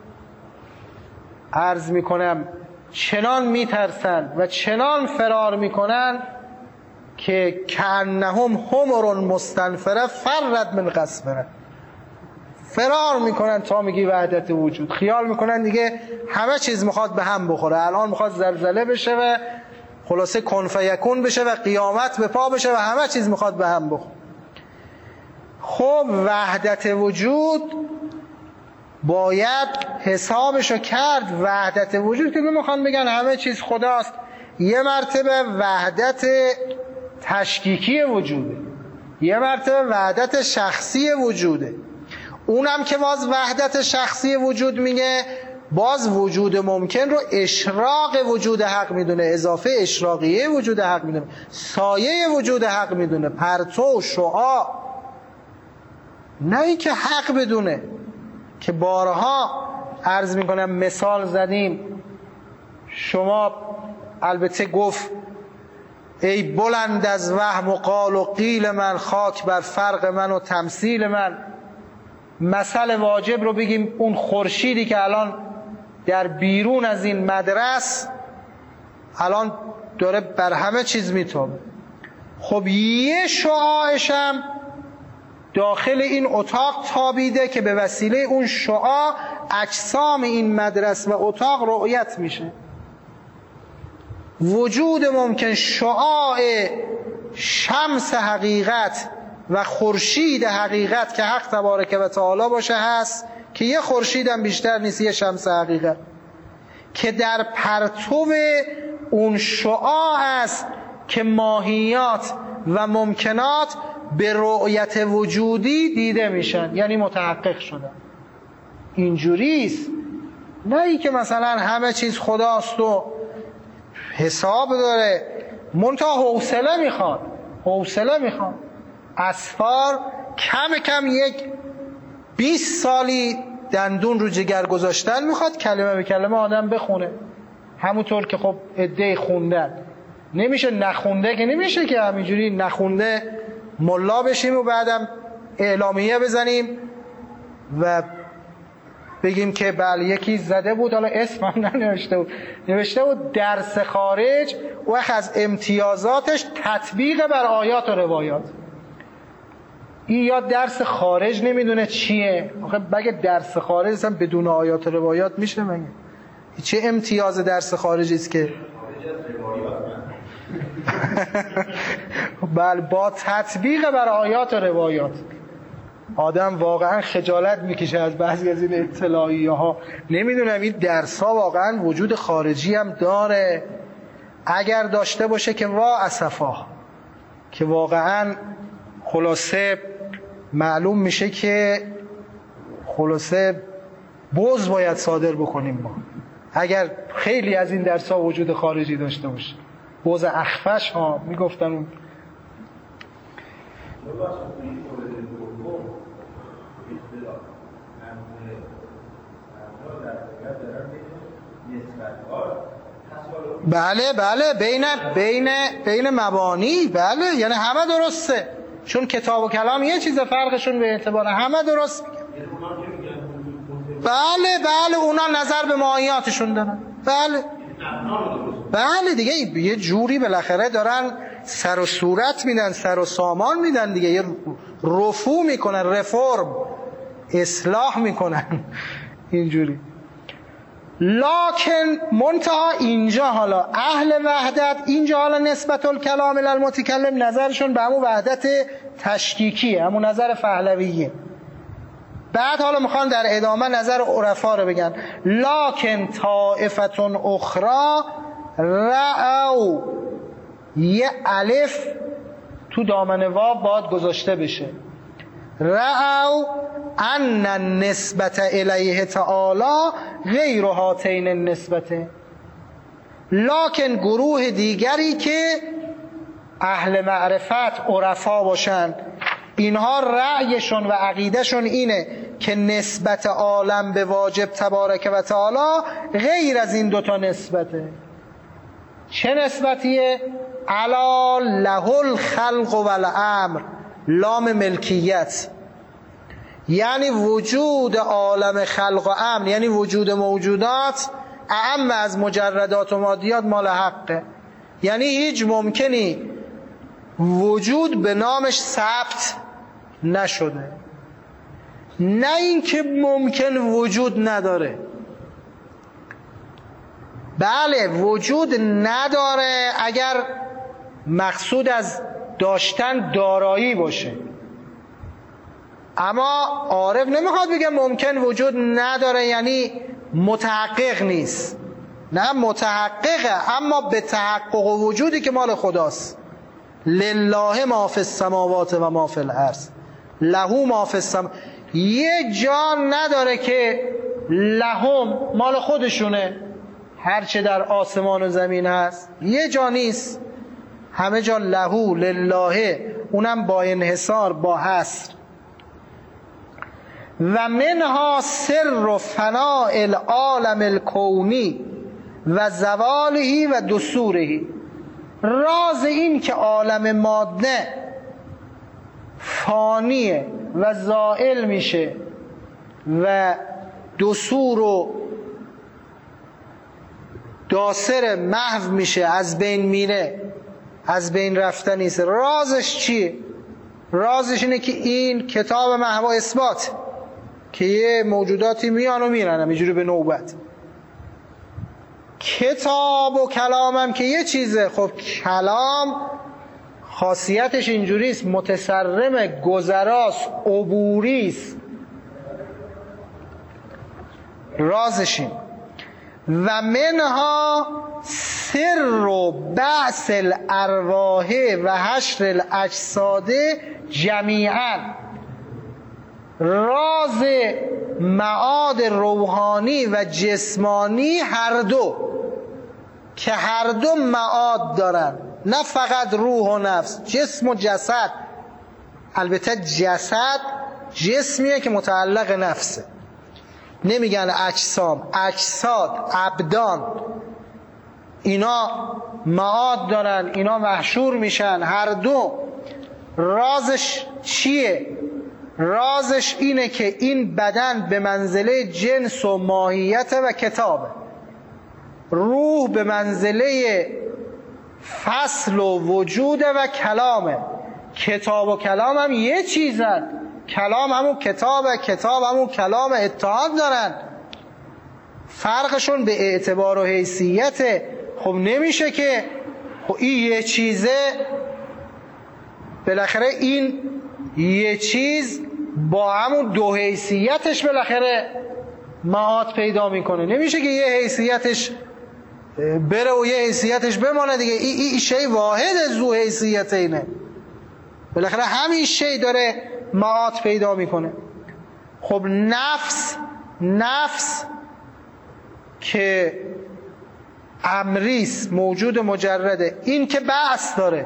A: عرض میکنم چنان میترسن و چنان فرار میکنن که کانهم حمر مستنفره فرد من قصفره، فرار میکنن تا میگی وحدت وجود، خیال میکنن دیگه همه چیز میخواد به هم بخوره، الان میخواد زلزله بشه و خلاصه کن فیکون بشه و قیامت به پا بشه و همه چیز میخواد به هم بخوره. خب وحدت وجود باید حسابشو کرد. وحدت وجود که میخوان بگن همه چیز خداست، یه مرتبه وحدت تشکیکی وجوده، یه مرتبه وحدت شخصی وجوده. اونم که باز وحدت شخصی وجود میگه، باز وجود ممکن رو اشراق وجود حق میدونه، اضافه اشراقیه وجود حق میدونه، سایه وجود حق میدونه، پرتو شعاع، نه ای که حق بدونه. که بارها عرض میکنم مثال زدیم، شما البته گفت ای بلند از وهم و قال و قیل من، خاک بر فرق من و تمثیل من. مثل واجب رو بگیم اون خورشیدی که الان در بیرون از این مدرس الان داره بر همه چیز میتابه. خب یه شعاعشم داخل این اتاق تابیده که به وسیله اون شعاع اجسام این مدرسه و اتاق رؤیت میشه. وجود ممکن شعاع شمس حقیقت و خورشید حقیقت که حق تبارک و تعالی باشه هست که یه خورشید هم بیشتر نیست، یه شمس حقیقت که در پرتو اون شعاع است که ماهیات و ممکنات به رؤیت وجودی دیده میشن، یعنی متحقق شدن. اینجوریست، نه ای که مثلا همه چیز خداست و حساب داره. منتها حوصله میخواد، حوصله میخواد. اسفار کم کم یک بیست سالی دندون رو جگر گذاشتن میخواد، کلمه به کلمه آدم بخونه، همونطور که خب عده خوندن. نمیشه نخونده که نمیشه که همینجوری نخونده ملا بشیم و بعدم اعلامیه بزنیم و بگیم که بله یکی زده بود، حالا اسم هم ننوشته بود، نوشته بود درس خارج و از امتیازاتش تطبیق بر آیات و روایات. این یا درس خارج نمیدونه چیه، آخه بگه درس خارج اصلا بدون آیات و روایات میشه مگه؟ چه امتیاز درس خارجی است که بله با تطبیق بر آیات و روایات. آدم واقعا خجالت میکشه از بعضی از این اطلاعیه ها. نمیدونم این درس ها واقعا وجود خارجی هم داره؟ اگر داشته باشه که وا اسفا، که واقعا خلاصه معلوم میشه که خلاصه بوز باید صادر بکنیم ما اگر خیلی از این درس ها وجود خارجی داشته باشه. بوز اخفش ها میگفتن اون بله بله بین بین بین مبانی، بله یعنی همه درسته، چون کتاب و کلام یه چیز، فرقشون به اعتبار همه درست. بله بله اونا نظر به ماهیاتشون دارن، بله بله دیگه یه جوری بالاخره دارن سر و صورت میدن، سر و سامان میدن دیگه، یه رفو میکنن، رفرم اصلاح میکنن اینجوری. لکن منتها اینجا حالا اهل وحدت، اینجا حالا نسبت الکلام للمتکلم نظرشون به همون وحدت تشکیکیه، همون نظر پهلویه. بعد حالا میخوان در ادامه نظر عرفا رو بگن. لکن طائفتون اخرى رأو، یه الف تو دامن واو باید گذاشته بشه، رأو ان النسبت الیه تعالی غیر هاتین النسبت. لکن گروه دیگری که اهل معرفت عرفا باشن، اینها رأیشون و عقیدهشون اینه که نسبت عالم به واجب تبارک و تعالی غیر از این دوتا نسبته. چه نسبتیه؟ علا له الخلق و الامر، لام ملکیت، یعنی وجود عالم خلق و امر، یعنی وجود موجودات اعم از مجردات و مادیات مال حقه. یعنی هیچ ممکنی وجود به نامش ثبت نشده، نه اینکه ممکن وجود نداره. بله وجود نداره اگر مقصود از داشتن دارایی باشه، اما عارف نمیخواد بگه ممکن وجود نداره یعنی متحقق نیست، نه متحققه، اما به تحقق وجودی که مال خداست. لله ما فی السماوات و ما فی الارض، له ما فی السما، یه جا نداره که لهم مال خودشونه هرچه در آسمان و زمین هست، یه جا نیست، همه جا لهو لله، اونم با انحصار، با حصر. و منها سر و فناء العالم الکونی و زوالهی و دسورهی، راز این که عالم ماده فانیه و زائل میشه و دسور و داسر محو میشه، از بین میره، از بین رفتنیست. رازش چیه؟ رازش اینه که این کتاب محو اثبات که یه موجوداتی میان و میرن همینجوری به نوبت. کتاب و کلامم که یه چیزه. خب کلام خاصیتش اینجوریست، متصرم، گذراست، عبوریست. رازش این و منها سر و بعث الارواح و حشر الاجساد جمیعا، راز معاد روحانی و جسمانی هر دو، که هر دو معاد دارن، نه فقط روح و نفس، جسم و جسد. البته جسد جسمیه که متعلق نفسه، نمیگن اجسام، اجساد، ابدان، اینا معاد دارن، اینا محشور میشن هر دو. رازش چیه؟ رازش اینه که این بدن به منزله جنس و ماهیت و کتابه، روح به منزله فصل و وجود و کلامه. کتاب و کلام هم یه چیزن، کلام همون کتابه، کتاب همون کلام، اتحاد دارن، فرقشون به اعتبار و حیثیته. خب نمیشه که خب این یه چیزه، بالاخره این یه چیز با همون دو حیثیتش بالاخره معاد پیدا میکنه. نمیشه که یه حیثیتش بره و یه حیثیتش بمانه دیگه. این ای شی واحد ذو حیثیت اینه، بالاخره همین شی داره معاد پیدا میکنه. خب نفس، نفس که امریس، موجود مجرده، این که بعث داره،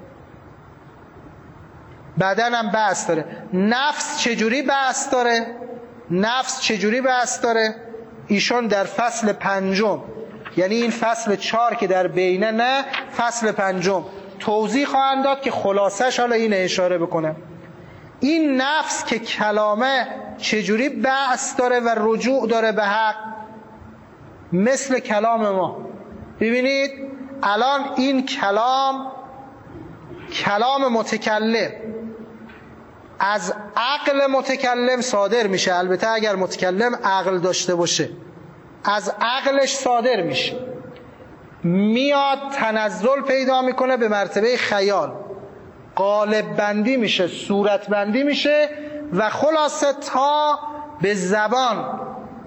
A: بدنم بعث داره. نفس چجوری بعث داره؟ نفس چجوری بعث داره؟ ایشون در فصل پنجم، یعنی این فصل چهار که در بینه، نه فصل پنجم، توضیح خواهند داد که خلاصش حالا این اشاره بکنه. این نفس که کلامه چجوری بعث داره و رجوع داره به حق؟ مثل کلام ما. ببینید الان این کلام، کلام متکلم از عقل متکلم صادر میشه، البته اگر متکلم عقل داشته باشه از عقلش صادر میشه، میاد تنزل پیدا میکنه به مرتبه خیال، قالب بندی میشه، صورت بندی میشه و خلاصه تا به زبان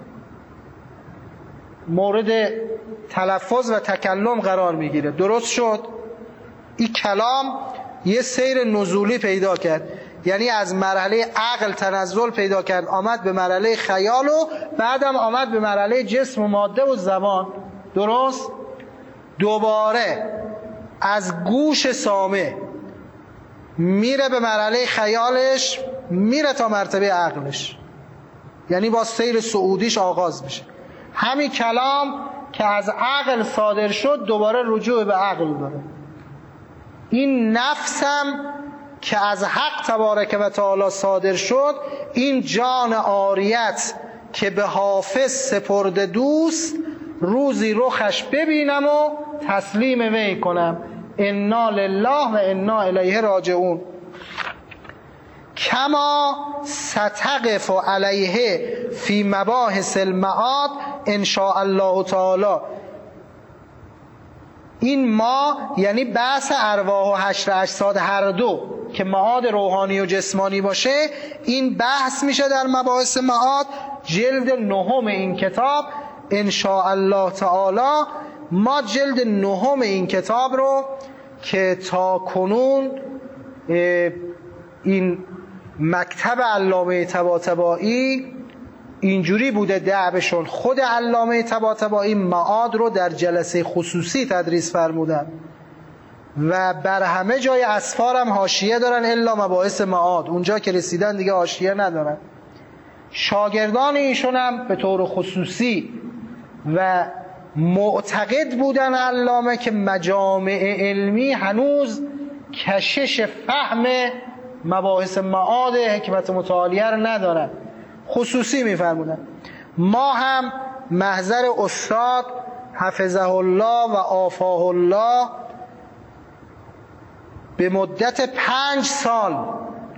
A: مورد تلفظ و تکلم قرار میگیره. درست شد؟ این کلام یه سیر نزولی پیدا کرد، یعنی از مرحله عقل تنزل پیدا کرد، آمد به مرحله خیال و بعدم آمد به مرحله جسم و ماده و زبان. درست؟ دوباره از گوش سامع میره به مرحله خیالش، میره تا مرتبه عقلش، یعنی با سیر صعودیش آغاز میشه. همین کلام که از عقل صادر شد دوباره رجوع به عقل داره. این نفسم که از حق تبارک و تعالی صادر شد، این جان عاریت که به حافظ سپرده دوست، روزی رخش ببینم و تسلیم وی کنم. انا لله و انا الیه راجعون. کما ستقف علیه فی مباحث المعاد ان شاء الله تعالی. این ما یعنی بحث ارواح و حشر اجساد هر دو که معاد روحانی و جسمانی باشه، این بحث میشه در مباحث معاد، جلد نهم این کتاب ان شاء الله تعالی. ما جلد نهم این کتاب رو که تا کنون این مکتب علامه طباطبایی اینجوری بوده دعوشون، خود علامه طباطبایی معاد رو در جلسه خصوصی تدریس فرمودن و بر همه جای اسفار هم حاشیه دارن الا مباحث معاد، اونجا که رسیدن دیگه حاشیه ندارن. شاگردان ایشون هم به طور خصوصی و معتقد بودن علامه که مجامع علمی هنوز کشش فهم مباحث معاد حکمت متعالیه رو ندارن، خصوصی میفرمودن. ما هم محضر استاد حفظه الله و آفاه الله به مدت پنج سال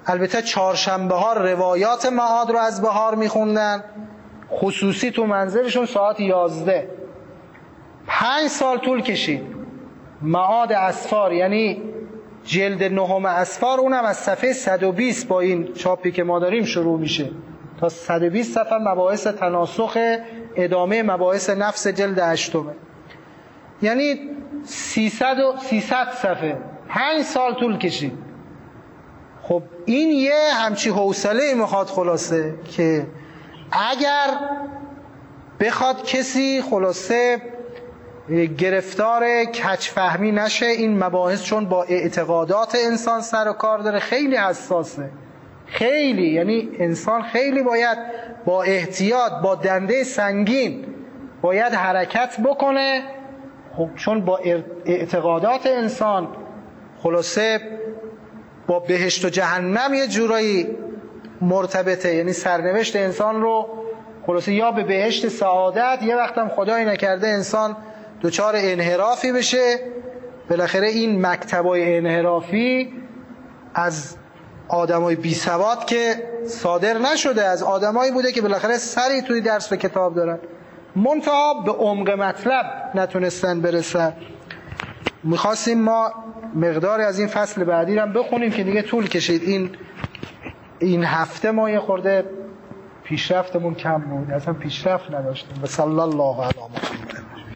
A: البته چهارشنبه ها روایات معاد رو از بهار میخوندن، خصوصی تو منزلشون ساعت یازده. پنج سال طول کشید معاد اسفار، یعنی جلد نهم اسفار، اونم از صفحه صد و بیست با این چاپی که ما داریم شروع میشه تا صد و بیست صفحه مباحث تناسخ، ادامه مباحث نفس جلد هشتمه، یعنی سیصد و سیصد صفحه، پنج سال طول کشید. خب این یه همچی حوصله میخواد خلاصه که اگر بخواد کسی خلاصه گرفتار کج‌فهمی نشه این مباحث، چون با اعتقادات انسان سر و کار داره، خیلی حساسه، خیلی، یعنی انسان خیلی باید با احتیاط، با دنده سنگین باید حرکت بکنه. خب چون با اعتقادات انسان خلاصه با بهشت و جهنم یه جورایی مرتبطه، یعنی سرنوشت انسان رو خلاصه یا به بهشت سعادت، یه وقتم خدایی نکرده انسان دچار انحرافی بشه. بالاخره این مکتبای انحرافی از آدمای بی سواد که صادر نشده، از آدمایی بوده که بالاخره سری توی درس و کتاب دارن، منتها به عمق مطلب نتونستن برسن. میخواستیم ما مقداری از این فصل بعدی رو بخونیم که دیگه طول کشید. این این هفته ما یه خورده پیشرفتمون کم بود، اصلا پیشرفت نداشتیم. و صلی الله علی محمد.